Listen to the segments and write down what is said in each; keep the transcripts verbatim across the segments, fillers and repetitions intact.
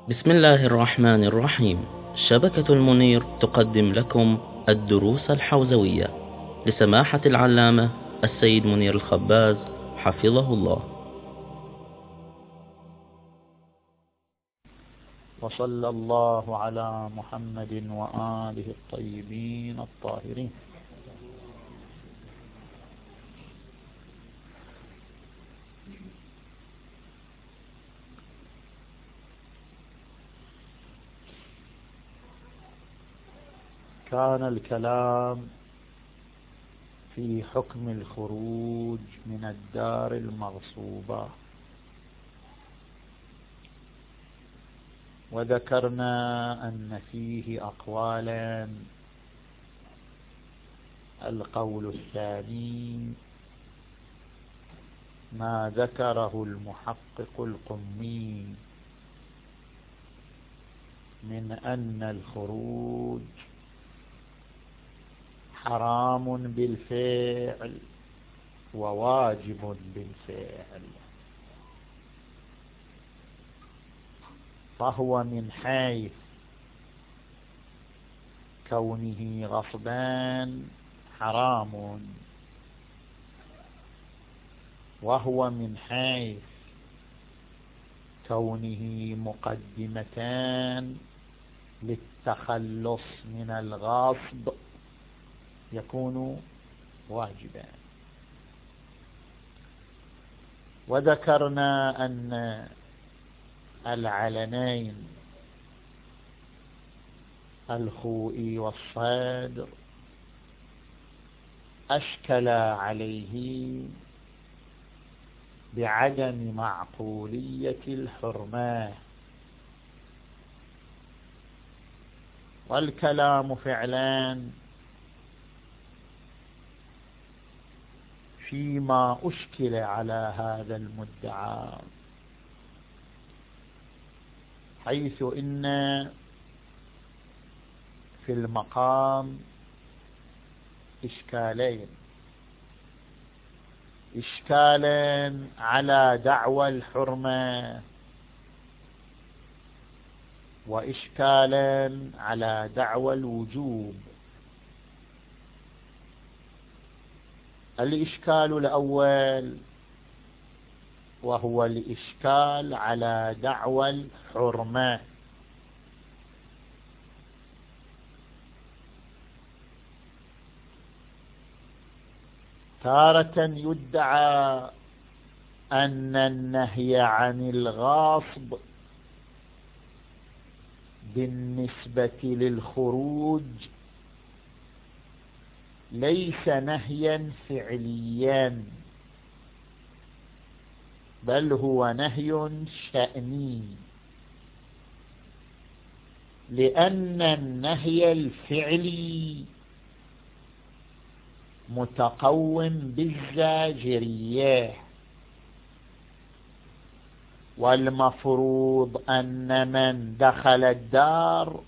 بسم الله الرحمن الرحيم. شبكة المنير تقدم لكم الدروس الحوزوية لسماحة العلامة السيد منير الخباز حفظه الله. وصلى الله على محمد وآله الطيبين الطاهرين. كان الكلام في حكم الخروج من الدار المغصوبة، وذكرنا أن فيه أقوالا. القول الثاني ما ذكره المحقق القمي من أن الخروج حرام بالفعل وواجب بالفعل، فهو من حيث كونه غصبا حرام، وهو من حيث كونه مقدمتان للتخلص من الغصب يكون واجبا. وذكرنا أن العلنين الخوئي والصدر أشكل عليه بعدم معقولية الحرمة، والكلام فعلا فيما أشكل على هذا المدعى، حيث إن في المقام إشكالين: إشكالا على دعوى الحرمة، وإشكالا على دعوى الوجوب. الإشكال الأول وهو الإشكال على دعوى الحرمة، تارة يدعى أن النهي عن الغصب بالنسبة للخروج ليس نهيا فعليا، بل هو نهي شأني، لأن النهي الفعلي متقوم بالزاجرية، والمفروض أن من دخل الدار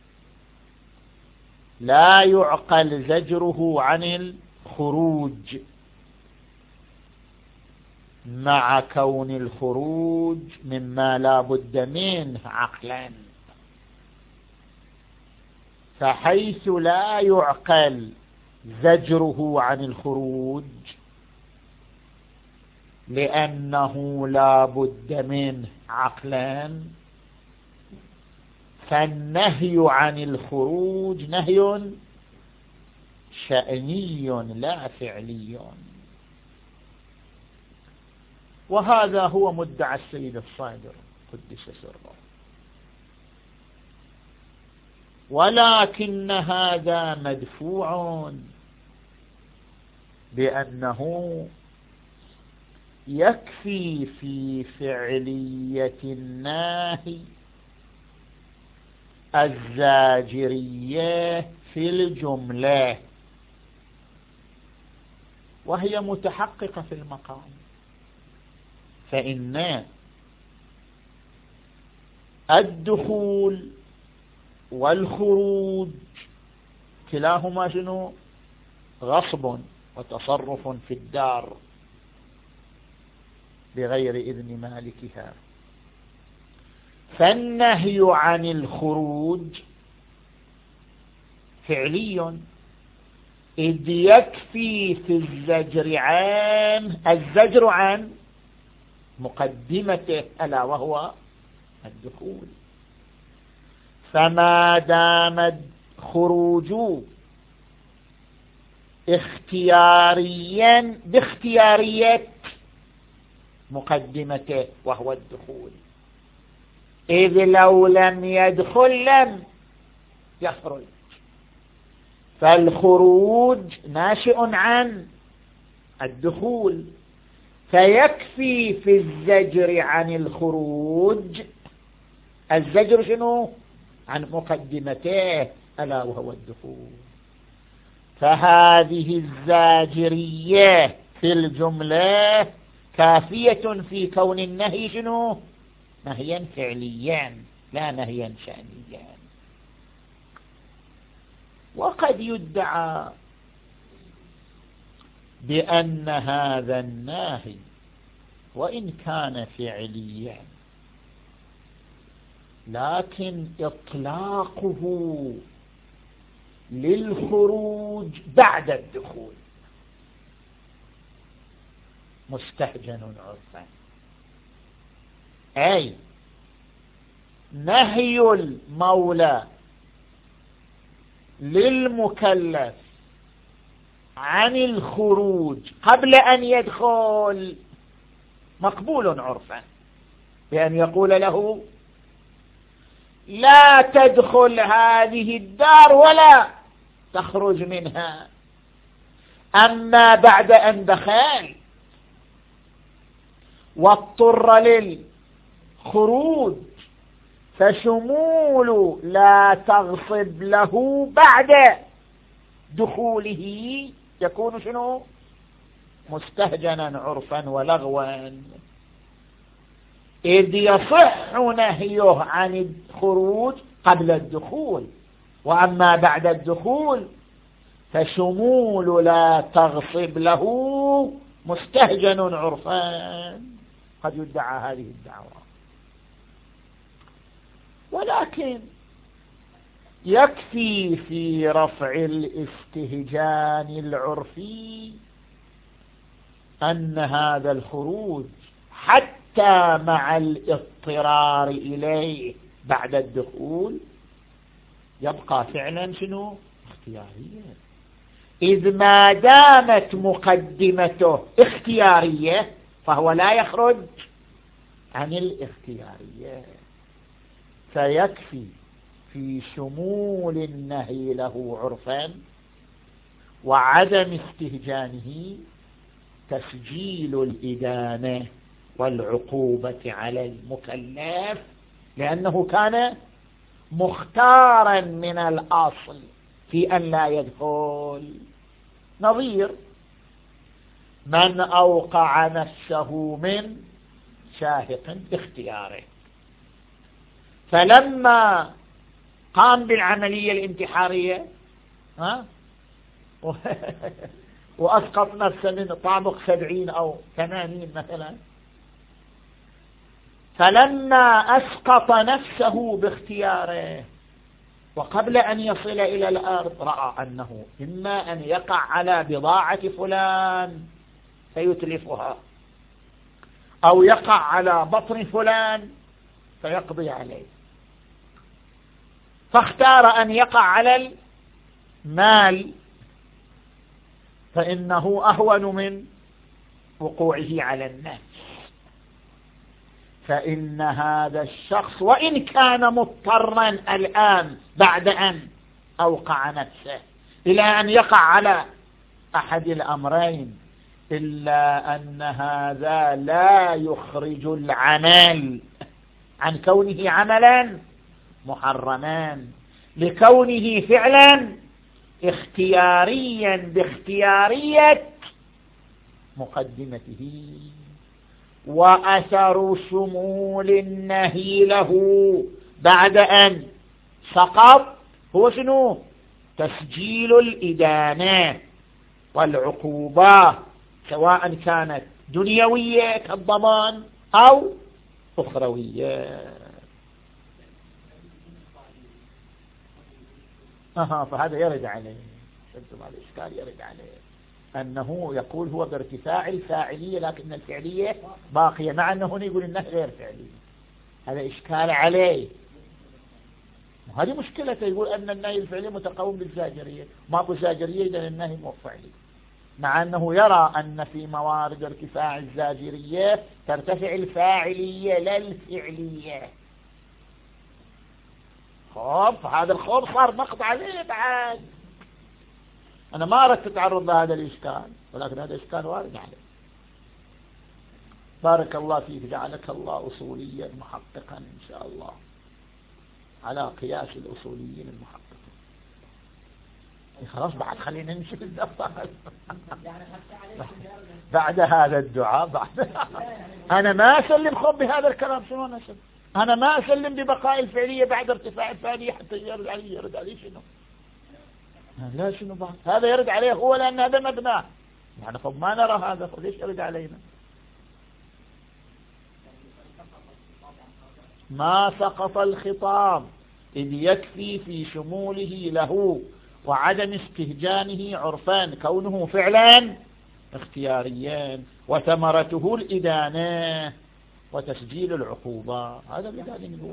لا يعقل زجره عن الخروج، مع كون الخروج مما لا بد منه عقلا، فحيث لا يعقل زجره عن الخروج لأنه لا بد منه عقلا، فالنهي عن الخروج نهي شأني لا فعلي. وهذا هو مدعى السيد الصادر قدس سره، ولكن هذا مدفوع بأنه يكفي في فعلية الناهي الزاجرية في الجملة، وهي متحققة في المقام، فإن الدخول والخروج كلاهما شنو؟ غصب وتصرف في الدار بغير إذن مالكها، فالنهي عن الخروج فعلي، إذ يكفي في الزجر عن الزجر عن مقدمته ألا وهو الدخول. فما دام الخروج اختياريا باختيارية مقدمته وهو الدخول، إذ لو لم يدخل لم يخرج، فالخروج ناشئ عن الدخول، فيكفي في الزجر عن الخروج الزجر شنو؟ عن مقدمته ألا وهو الدخول. فهذه الزاجرية في الجملة كافية في كون النهي شنو؟ نهيا فعليا لا نهيا شأنيا. وقد يدعى بأن هذا الناهي وإن كان فعليا لكن إطلاقه للخروج بعد الدخول مستهجن عرفا، أي نهي المولى للمكلف عن الخروج قبل أن يدخل مقبول عرفا، بأن يقول له لا تدخل هذه الدار ولا تخرج منها. أما بعد أن دخل واضطر للخروج فشمول لا تغصب له بعد دخوله يكون شنو؟ مستهجنا عرفا ولغوا، إذ يصح نهيه عن الخروج قبل الدخول، وأما بعد الدخول فشمول لا تغصب له مستهجن عرفا. قد يدعى هذه الدعوة، ولكن يكفي في رفع الاستهجان العرفي أن هذا الخروج حتى مع الاضطرار إليه بعد الدخول يبقى فعلا شنو؟ اختيارية، إذ ما دامت مقدمته اختيارية فهو لا يخرج عن الاختيارية. فيكفي في شمول النهي له عرفا وعدم استهجانه تسجيل الإدانة والعقوبة على المكلف، لأنه كان مختارا من الأصل في أن لا يدخل. نظير من أوقع نفسه من شاهق باختياره، فلما قام بالعملية الانتحارية ها وأسقط نفسه من طابق سبعين أو ثمانين مثلا، فلما أسقط نفسه باختياره وقبل أن يصل إلى الأرض رأى أنه إما أن يقع على بضاعة فلان فيتلفها، أو يقع على بطن فلان فيقضي عليه، فاختار أن يقع على المال فإنه أهون من وقوعه على النفس. فإن هذا الشخص وإن كان مضطرا الآن بعد أن أوقع نفسه إلى أن يقع على أحد الأمرين، إلا أن هذا لا يخرج العمل عن كونه عملا محرما، لكونه فعلا اختياريا باختيارية مقدمته. وأثر شمول النهي له بعد أن سقط هو شنو؟ تسجيل الإدانة والعقوبة، سواء كانت دنيوية كالضمان أو أخروية. فهذا يرد عليه، شفتم هذا الإشكال يرد عليه، أنه يقول هو بارتفاع الفاعلية لكن الفعلية باقية، مع أنه هنا يقول إنه غير فعلية. هذا إشكال عليه، وهذه مشكلته. يقول أن النهي الفعلي متقوم بالزاجرية، ماكو زاجرية إذن النهي مو فعلي، مع أنه يرى أن في موارد ارتفاع الزاجرية ترتفع الفاعلية لا الفعلية. خوف، هذا الخوف صار نقض عليه بعد. أنا ما أردت أتعرض لهذا الإشكال، ولكن هذا الإشكال وارد عليه. بارك الله فيك، جعلك الله أصوليا محققا إن شاء الله على قياس الأصوليين المحققين. خلاص بعد خلينا نمشي في الدفتر بعد هذا الدعاء. بعد أنا ما أسلم خب بهذا الكلام. شنو أنا أسلم؟ أنا ما أسلم ببقاء الفعلية بعد ارتفاع الفعلية حتى يرد عليه. يرد عليه شنو؟ لا شنو بعد هذا يرد عليه هو، لأن هذا مبناه. يعني خب ما نرى هذا، ليش يرد علينا؟ ما سقط الخطاب إذ يكفي في شموله له وعدم استهجانه عرفان كونه فعلا اختياريا، وثمرته الإدانة وتسجيل العقوبة. هذا اللي قاعدين نقول.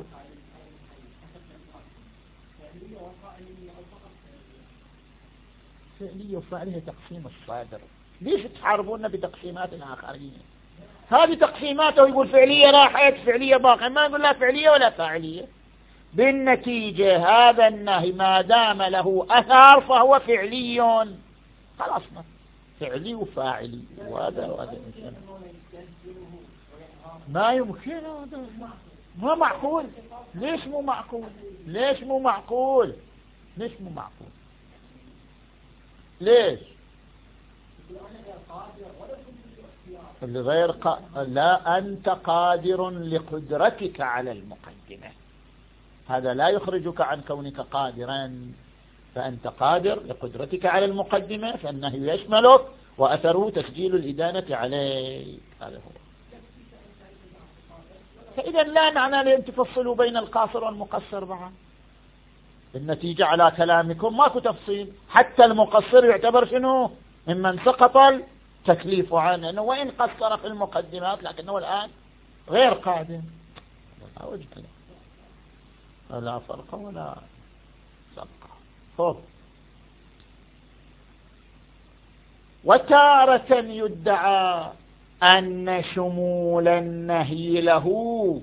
فعلية وفعلية تقسيم الصادر. ليش تحاربون بتقسيمات آخرين؟ هذه تقسيماته يقول فعلية راحت فعلية باقية، ما يقول لا فعلية ولا فاعلية. بالنتيجة هذا النهي ما دام له أثر فهو فعلي. خلصنا فعلي وفاعلي، وهذا وهذا ما يمكن. هذا ما معقول. ليش مو معقول؟ ليش مو معقول؟ ليش مو معقول؟ ليش؟ الغير ق... لا، أنت قادر لقدرتك على المقدمة، هذا لا يخرجك عن كونك قادرا. فأنت قادر لقدرتك على المقدمة، فالنهي يشملك وأثره تسجيل الإدانة عليك. هذا هو. فإذا لا معنى لأن تفصلوا بين القاصر والمقصر بعد. النتيجة على كلامكم ماكو تفصيل، حتى المقصر يعتبر شنو؟ ممن سقط التكليف عنه، أنه وإن قصر في المقدمات لكنه الآن غير قادم. لا وجه له، لا فرق ولا سبق. خب. وتارة يدعى أن شمول النهي له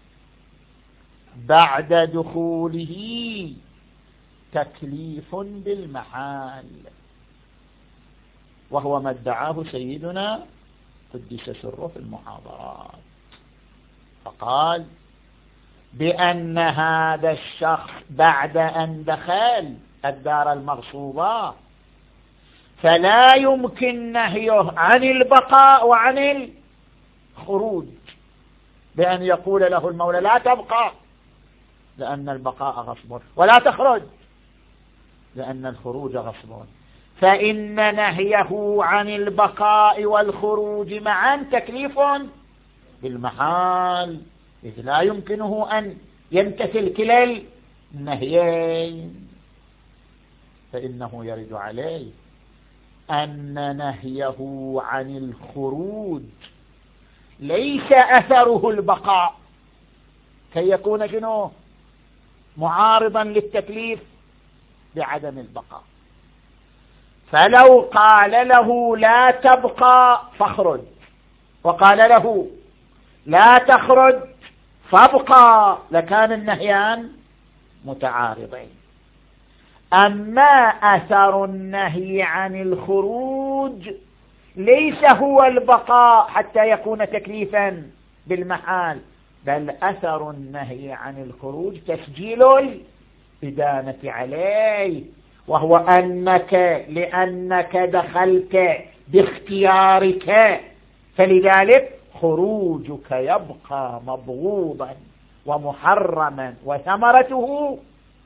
بعد دخوله تكليف بالمحال، وهو ما ادعاه سيدنا قدس سره في المحاضرات، فقال بأن هذا الشخص بعد أن دخل الدار المغصوبة فلا يمكن نهيه عن البقاء وعن الخروج، بأن يقول له المولى لا تبقى لأن البقاء غصب، ولا تخرج لأن الخروج غصب. فإن نهيه عن البقاء والخروج معا تكليف بالمحال، إذ لا يمكنه أن يمتثل كلا النهيين. فإنه يرد عليه أن نهيه عن الخروج ليس أثره البقاء، كي يكون شنو؟ معارضا للتكليف بعدم البقاء. فلو قال له لا تبقى فاخرج، وقال له لا تخرج فابقى، لكان النهيان متعارضين. أما أثر النهي عن الخروج ليس هو البقاء حتى يكون تكليفا بالمحال، بل أثر النهي عن الخروج تسجيل الإدانة عليه، وهو أنك لأنك دخلت باختيارك فلذلك خروجك يبقى مبغوضا ومحرما، وثمرته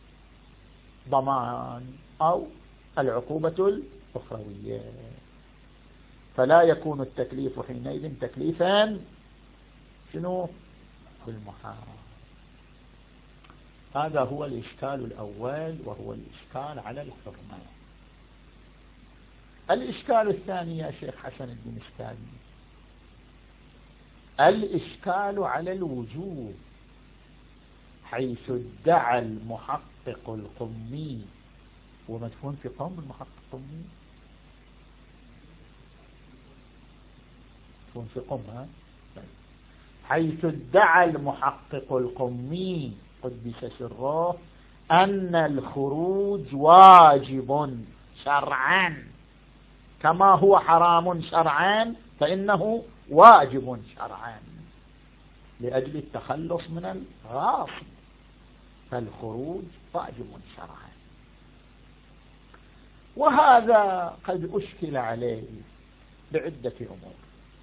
ضمان أو العقوبة الأخروية. فلا يكون التكليف حينئذ تكليفا شنو؟ بالمحال. هذا هو الإشكال الأول، وهو الإشكال على الحرمة. الإشكال الثاني يا شيخ حسن الدين السالمي، الإشكال على الوجوب، حيث ادعى المحقق القمي، ومدفون في قوم المحقق القمي، مدفون في قوم، ها؟ حيث ادعى المحقق القمي قدس سره أن الخروج واجب شرعا، كما هو حرام شرعا فإنه واجب شرعا، لأجل التخلص من الغاصب، فالخروج واجب شرعا. وهذا قد أشكل عليه بعدة أمور.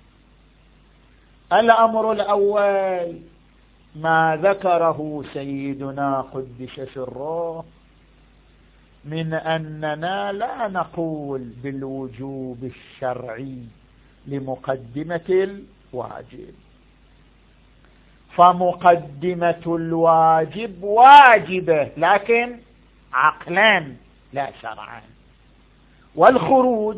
الأمر الأول ما ذكره سيدنا قدس سره من أننا لا نقول بالوجوب الشرعي لمقدمة الواجب، فمقدمة الواجب واجبة لكن عقلا لا شرعا، والخروج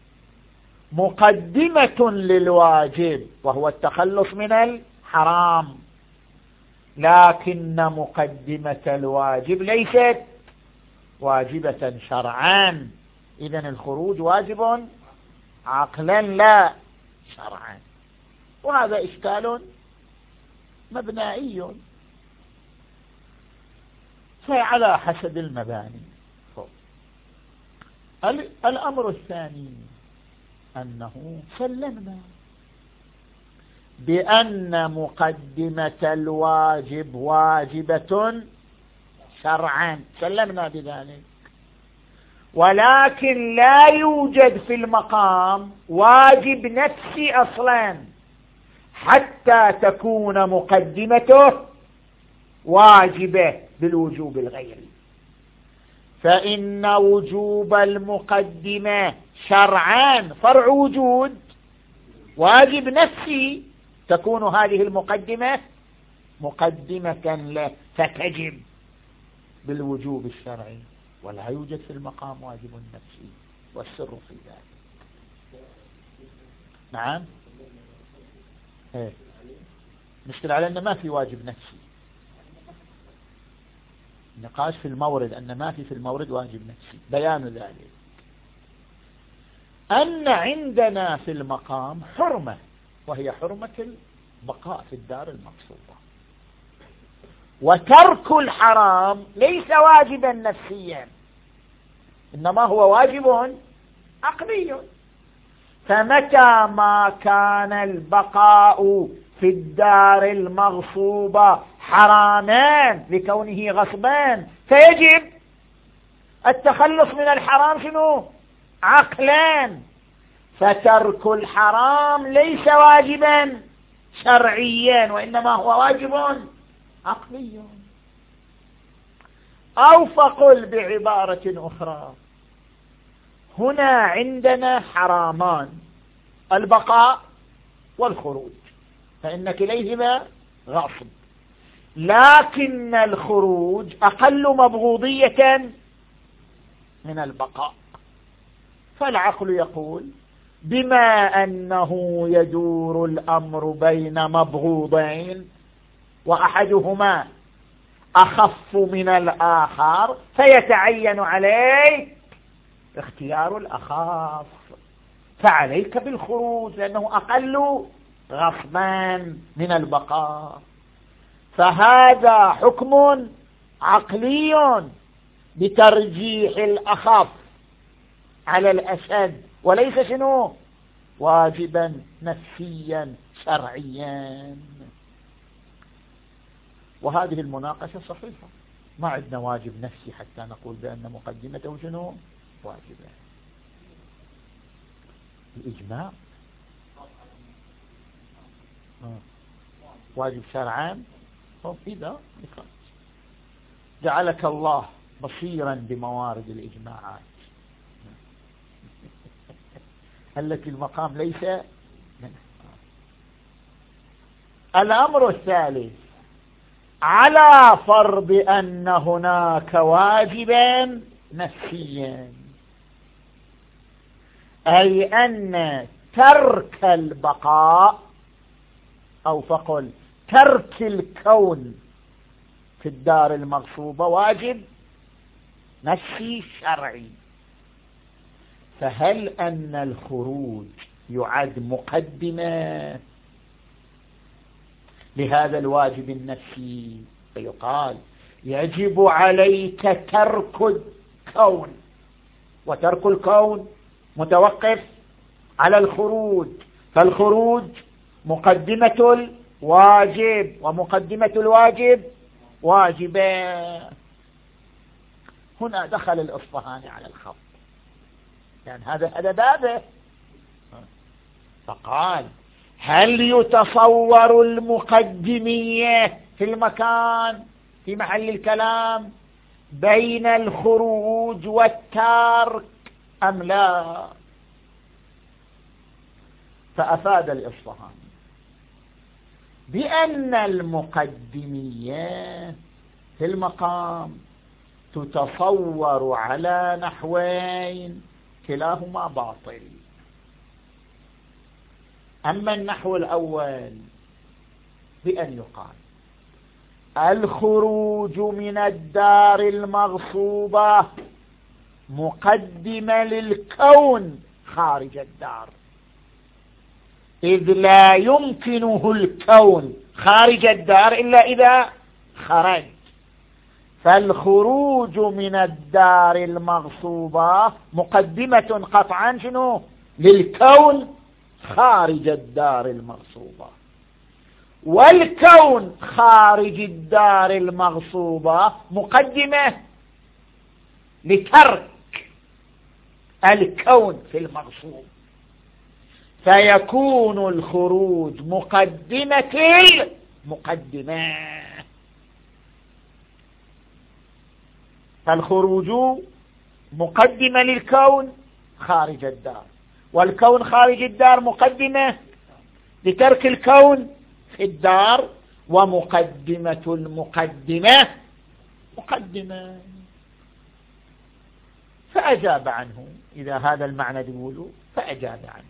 مقدمة للواجب وهو التخلص من الحرام، لكن مقدمة الواجب ليست واجبة شرعا، إذن الخروج واجب عقلا لا شرعا. وهذا إشكال مبنائي فعلى حسب المباني. الأمر الثاني أنه سلمنا بأن مقدمة الواجب واجبة شرعا، سلمنا بذلك، ولكن لا يوجد في المقام واجب نفسي أصلا حتى تكون مقدمته واجبة بالوجوب الغيري، فإن وجوب المقدمة شرعا فرع وجود واجب نفسي، تكون هذه المقدمة مقدمة له فتجب بالوجوب الشرعي، ولا يوجد في المقام واجب نفسي، والسر في ذلك. نعم، ايه مشكلة على أن ما في واجب نفسي، نقاش في المورد أن ما في في المورد واجب نفسي. بيان ذلك أن عندنا في المقام حرمة، وهي حرمة البقاء في الدار المقصودة، وترك الحرام ليس واجبا نفسيا، إنما هو واجب عقلي. فمتى ما كان البقاء في الدار المغصوبة حراما لكونه غصبان، فيجب التخلص من الحرام شنو؟ عقلا. فترك الحرام ليس واجبا شرعيا، وإنما هو واجب عقلي. أو فقل بعبارة أخرى، هنا عندنا حرامان، البقاء والخروج، فإن كليهما غصب، لكن الخروج أقل مبغوضية من البقاء. فالعقل يقول بما أنه يدور الأمر بين مبغوضين وأحدهما أخف من الآخر، فيتعين عليك اختيار الأخف، فعليك بالخروج لأنه أقل غصبا من البقاء. فهذا حكم عقلي بترجيح الأخف على الأشد، وليس شنو واجبا نفسيا شرعيا. وهذه المناقشة صحيحة، ما عندنا واجب نفسي حتى نقول بأن مقدمته شنو واجبة. الإجماع واجب شرعا. إذا جعلك الله بصيرا بموارد الإجماعات التي المقام ليس منها. الأمر الثالث على فرض أن هناك واجبا نفسيا، أي أن ترك البقاء أو فقل ترك الكون في الدار المغصوبة واجب نفسي شرعي. فهل أن الخروج يعد مقدمة لهذا الواجب النفسي؟ فيقال يجب عليك ترك الكون، وترك الكون متوقف على الخروج، فالخروج مقدمة الواجب، ومقدمة الواجب واجبة. هنا دخل الإصفهاني على الخط، يعني هذا هذا بابه، فقال هل يتصور المقدمية في المكان في محل الكلام بين الخروج والترك أم لا؟ فأفاد الإصفهاني بأن المقدمية في المقام تتصور على نحوين كلاهما باطل. أما النحو الأول بأن يقال الخروج من الدار المغصوبة مقدمة للكون خارج الدار، إذ لا يمكنه الكون خارج الدار إلا إذا خرج، فالخروج من الدار المغصوبة مقدمة قطعا شنو للكون خارج الدار المغصوبة، والكون خارج الدار المغصوبة مقدمة لترك الكون في المغصوب، فيكون الخروج مقدمة المقدمة. فالخروج مقدمة للكون خارج الدار، والكون خارج الدار مقدمة لترك الكون في الدار، ومقدمة المقدمة مقدمة. فأجاب عنه، إذا هذا المعنى يقولوا فأجاب عنه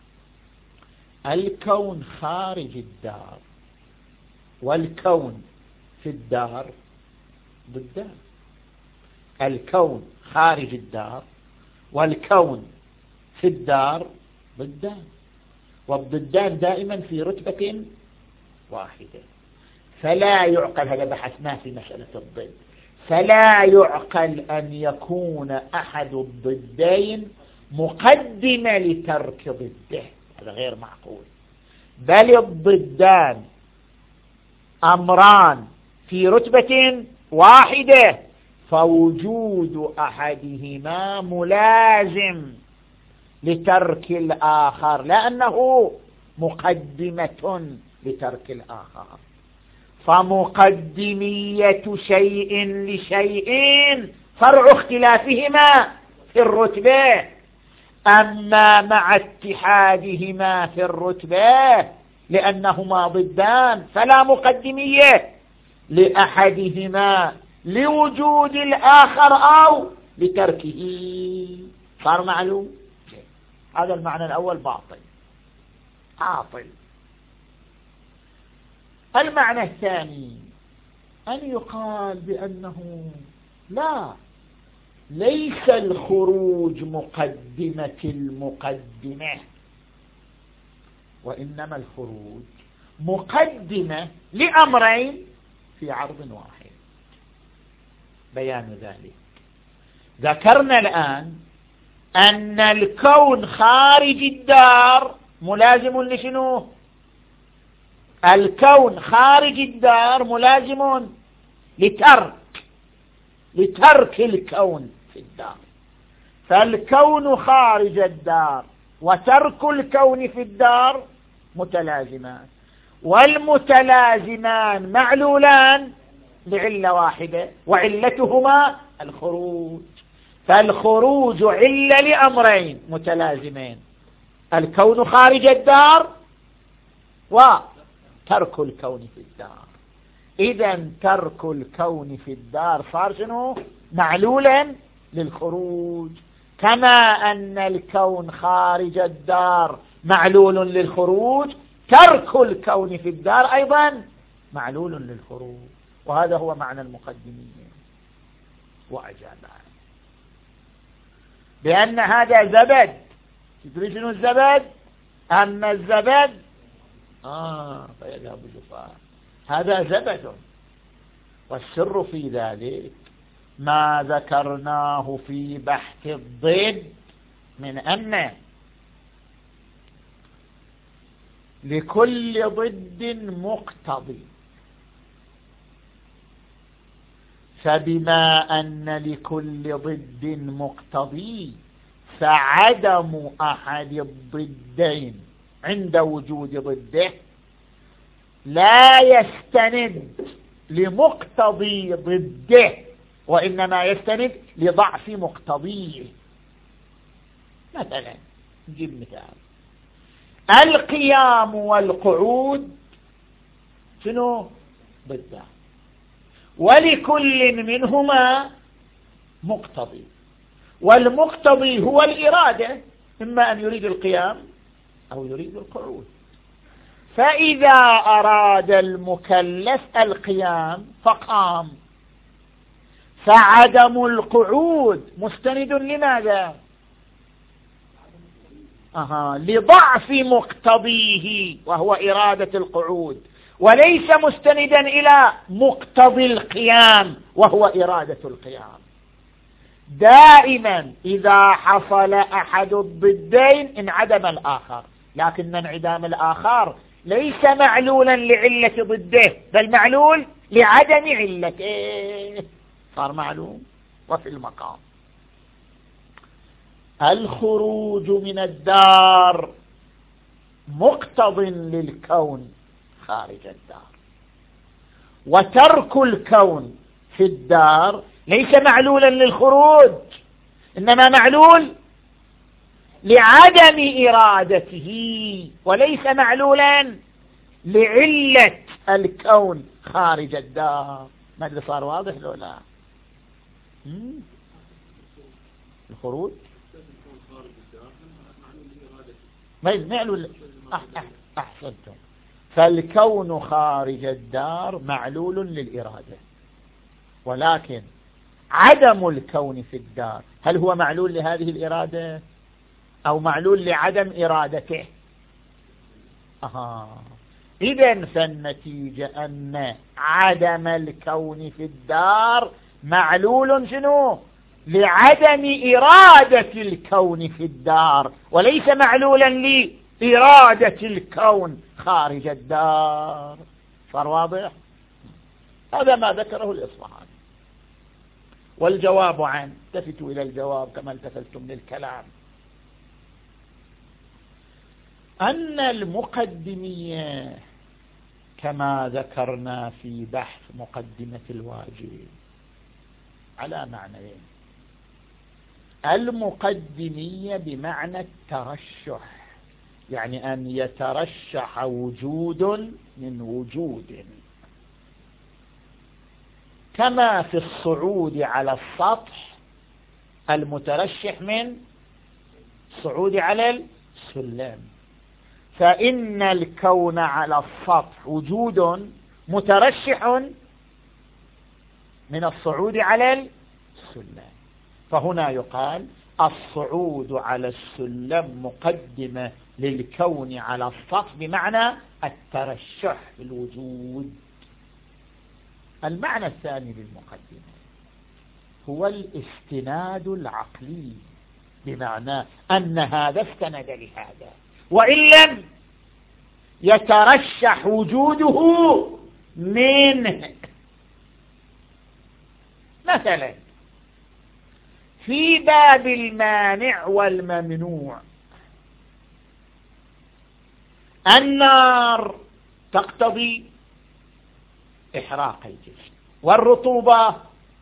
الكون خارج الدار والكون في الدار ضدان، الكون خارج الدار والكون في الدار ضدان، والضدان دائما في رتبة واحدة، فلا يعقل، هذا بحثناه في مسألة الضد، فلا يعقل أن يكون أحد الضدين مقدمة لترك ضده، هذا غير معقول، بل الضدان أمران في رتبة واحدة، فوجود أحدهما ملازم لترك الآخر، لأنه مقدمة لترك الآخر. فمقدمية شيء لشيء فرع اختلافهما في الرتبة، أما مع اتحادهما في الرتبة لأنهما ضدان فلا مقدمية لأحدهما لوجود الآخر أو لتركه. صار معلوم؟ هذا المعنى الأول باطل عاطل. المعنى الثاني أن يقال بأنه لا، ليس الخروج مقدمة المقدمة، وإنما الخروج مقدمة لأمرين في عرض واحد. بيان ذلك ذكرنا الآن أن الكون خارج الدار ملازم لشنو؟ الكون خارج الدار ملازم لترك لترك الكون في الدار، فالكون خارج الدار وترك الكون في الدار متلازمان، والمتلازمان معلولان لعلة واحدة وعلتهما الخروج، فالخروج علة لأمرين متلازمين، الكون خارج الدار وترك الكون في الدار. إذا ترك الكون في الدار صار شنو؟ معلولا للخروج، كما أن الكون خارج الدار معلول للخروج، ترك الكون في الدار أيضا معلول للخروج. وهذا هو معنى المقدمين. وأجاب بأن هذا زبد. تدري شنو الزبد؟ أما الزبد آه فيذهب جفاء، هذا زبد. والسر في ذلك ما ذكرناه في بحث الضد من أن لكل ضد مقتضي، فبما أن لكل ضد مقتضي فعدم أحد الضدين عند وجود ضده لا يستند لمقتضي ضده، وإنما يستند لضعف مقتضيه. مثلا نجيب مثال: القيام والقعود شنو؟ ضده، ولكل منهما مقتضي، والمقتضي هو الإرادة، إما أن يريد القيام أو يريد القعود. فإذا أراد المكلف القيام فقام، فعدم القعود مستند لماذا؟ أها لضعف مقتضيه وهو إرادة القعود، وليس مستندا إلى مقتضي القيام وهو إرادة القيام. دائما إذا حصل أحد الضدين انعدم الآخر، لكن انعدام الآخر ليس معلولا لعلة ضده، بل معلول لعدم علته، صار معلوم. وفي المقام الخروج من الدار مقتض للكون خارج الدار، وترك الكون في الدار ليس معلولا للخروج، إنما معلول لعدم إرادته، وليس معلولا لعلة الكون خارج الدار. ما أدري صار واضح لو لا؟ الخروج ما معلول. أحسنتم. فالكون خارج الدار معلول للإرادة، ولكن عدم الكون في الدار هل هو معلول لهذه الإرادة أو معلول لعدم إرادته؟ أها. إذن فالنتيجة أن عدم الكون في الدار معلول شنو؟ لعدم إرادة الكون في الدار، وليس معلولا لإرادة الكون خارج الدار. صار واضح؟ هذا ما ذكره الإصفهاني. والجواب عنه، التفتوا إلى الجواب كما التفتم للكلام، أن المقدمية كما ذكرنا في بحث مقدمة الواجب على معنيين: المقدمية بمعنى الترشح، يعني أن يترشح وجود من وجود، كما في الصعود على السطح المترشح من الصعود على السلم. فإن الكون على السطح وجود مترشح من الصعود على السلم، فهنا يقال الصعود على السلم مقدمة للكون على السطح بمعنى الترشح في الوجود. المعنى الثاني للمقدمة هو الاستناد العقلي، بمعنى أن هذا استند لهذا، وإن لم يترشح وجوده منه. مثلا في باب المانع والممنوع، النار تقتضي إحراق الجسم، والرطوبة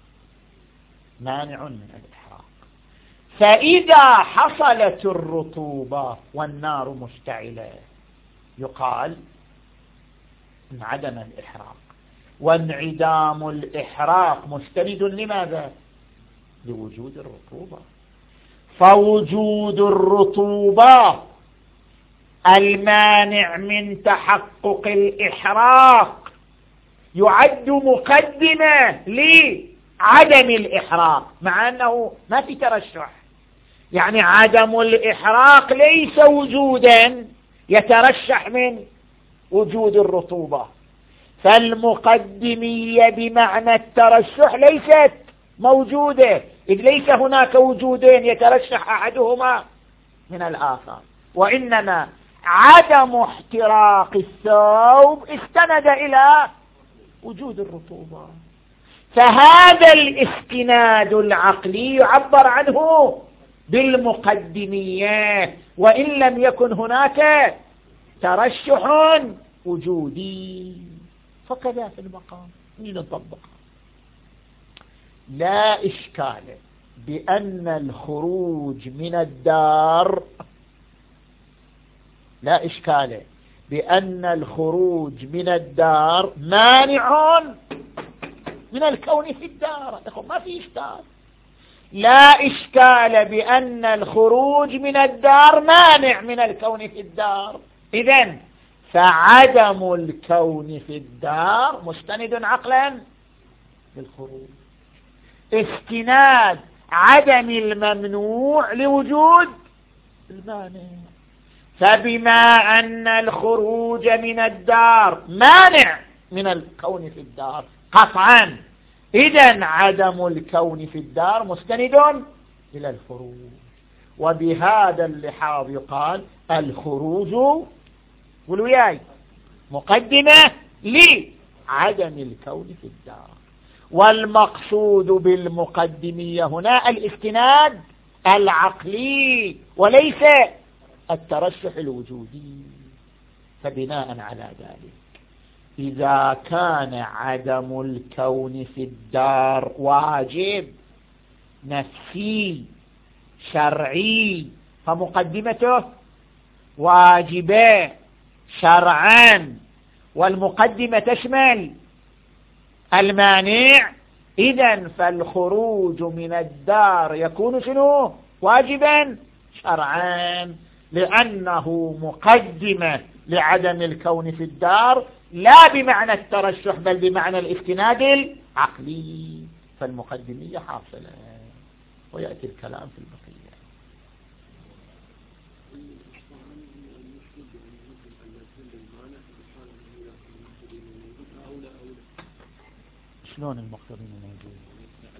مانع من الإحراق. فإذا حصلت الرطوبة والنار مشتعلة يقال انعدم الإحراق، وانعدام الإحراق مستند لماذا؟ لوجود الرطوبة. فوجود الرطوبة المانع من تحقق الإحراق يعد مقدمة لعدم الإحراق، مع أنه ما في ترشح. يعني عدم الإحراق ليس وجودا يترشح من وجود الرطوبة، فالمقدمية بمعنى الترشح ليست موجودة، إذ ليس هناك وجودين يترشح أحدهما من الآخر، وإنما عدم احتراق الثوب استند إلى وجود الرطوبة. فهذا الاستناد العقلي يعبر عنه بالمقدمية، وإن لم يكن هناك ترشح وجودي. فكذا في المقام نطبقها. لا إشكال بأن الخروج من الدار لا إشكال بأن الخروج من الدار مانع من الكون في الدار. ما في إشكال. لا إشكال بأن الخروج من الدار مانع من الكون في الدار. إذن فعدم الكون في الدار مستند عقلا للخروج. استناد عدم الممنوع لوجود المانع. فبما أن الخروج من الدار مانع من الكون في الدار قطعا، إذن عدم الكون في الدار مستند إلى الخروج. وبهذا اللحاظ يقال الخروج والوياي مقدمة لعدم الكون في الدار. والمقصود بالمقدمية هنا الاستناد العقلي وليس الترشح الوجودي. فبناء على ذلك إذا كان عدم الكون في الدار واجب نفسي شرعي فمقدمته واجبة شرعا، والمقدمة تشمل المانع، إذن فالخروج من الدار يكون شنو؟ واجبا شرعا، لأنه مقدمة لعدم الكون في الدار، لا بمعنى الترشح بل بمعنى الاستناد العقلي. فالمقدمية حاصلة، ويأتي الكلام في البقية. شلون المقتضين موجود؟